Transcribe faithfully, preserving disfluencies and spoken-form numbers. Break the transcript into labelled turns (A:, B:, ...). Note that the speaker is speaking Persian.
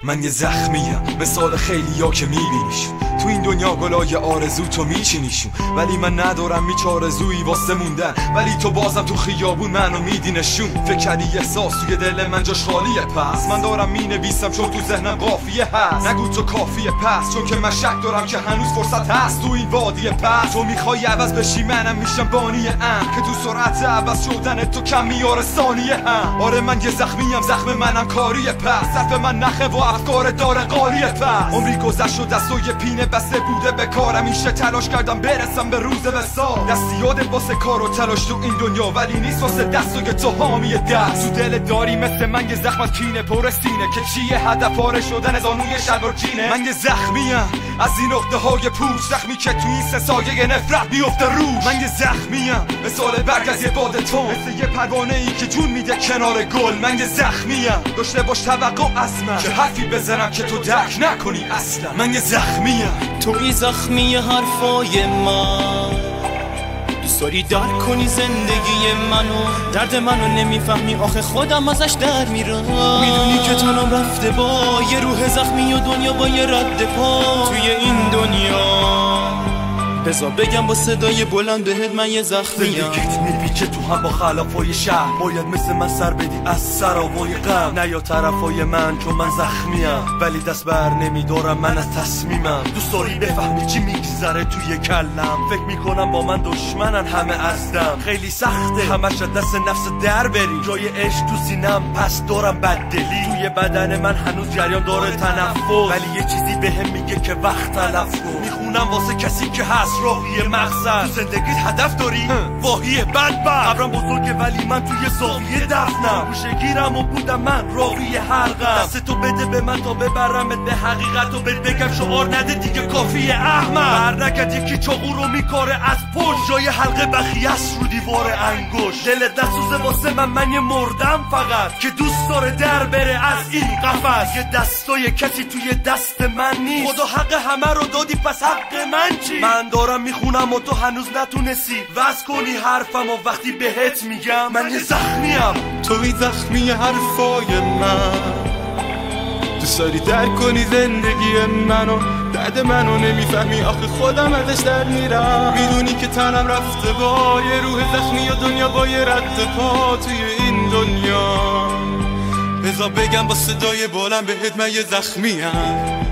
A: من یه زخمیم مثال خیلیا که میبینیشون تو این دنیا گلای آرزو تو میچینیشون، ولی من ندارم هیچ آرزویی واسه موندن، ولی تو بازم تو خیابون منو میدینشون. فکر کردی احساس توی دل من جاش خالیه، پس من دارم مینویسم چون تو ذهنم قافیه هست. نگو تو کافیه پس، چون که من شک دارم که هنوز فرصت هست تو این وادی پس. تو میخوای عوض بشی منم میشم بانی ام، که تو سرعت عوض شدن تو کم میاره ثانیه هم. آره من یه زخمیم، زخم منم کاریه پس، صرف من نخه و افکار داره قالیه پس. عمری گذشت و دستای پینه بسته بوده به کارم، میشه تلاش کردم برسم به روز وصال. دستی یادت واسه کار و تلاش تو این دنیا، ولی نیست واسه دستای تو حامی دست. تو دل داری مثل من یه زخم از کینه پر سینه، که چیه هدف پاره شدن زانوی شلوار جینه. من یه زخمیم از این نقطه های پوست، زخمی که تو این سه سایه نفرت بیفته روش. من یه زخمیم مثال برگ از یه باد تون، مثل یه پروانه ای که جون میده کنار گل. من یه زخمیم داشته باش توقع از من، که حرفی بزنم که تو درک نکنی اصلا. من یه زخمیم،
B: توی زخمی حرفای من، دوست داری درک کنی زندگی منو، درد منو نمیفهمی آخه خودم ازش در میرم. میدونی که تنم رفته با یه روح زخمی و دنیا با یه رد پا توی این دنیا. بذار بگم با صدای بلند بهت من یه زخمیم.
C: زندگیت میپیچه تو هم با خلافای شهر، باید مثل من سر بدی از سراوای غم. نه یا طرفای من چون من زخمیم، ولی دست بر نمیدارم من از تصمیمم. دوست داری بفهمی چی میگذره توی کلم، فکر میکنم با من دشمنن همه ازدم. خیلی سخته همش دست نفس در بری، جای عشق تو سینم پس دارم بددلی. توی بدن من هنوز جریان داره تنفس، ولی یه چیزی بهم میگه که وقت تلف کن. میخونم واسه کسی که هست راهی مقصد. تو زندگیت هدف داری؟ واهی بدبخت. قبرم بزرگه ولی من توی زاویه دفنم. گوشه گیرم و بودم من راوی حلقم. دست تو بده به من تا ببرمت به حقیقت و بهت بگم شعار نده دیگه کافیه احمد. بر نکرد یکی چاقو رو میکاره از پشت، جای حلقه بخیه است رو دیوار انگشت. دلت نسوزه واسه من، من یه مردم فقط که دوست داره در بره از این قفس. یه دستای کسی توی دست من نیست، خدا حق همه رو دادی پس حق من چی؟ من دارم میخونم و تو هنوز نتونستی وز کنی حرفم، و وقتی بهت میگم من یه زخمیم.
B: توی زخمی حرفای من، دوست داری درک کنی زندگی منو، درد منو نمیفهمی آخه خودم ازش در میرم. میدونی که تنم رفته با یه روح زخمی و دنیا با یه رد پا توی این دنیا. بذار بگم با صدای بلند بهت من یه زخمیم.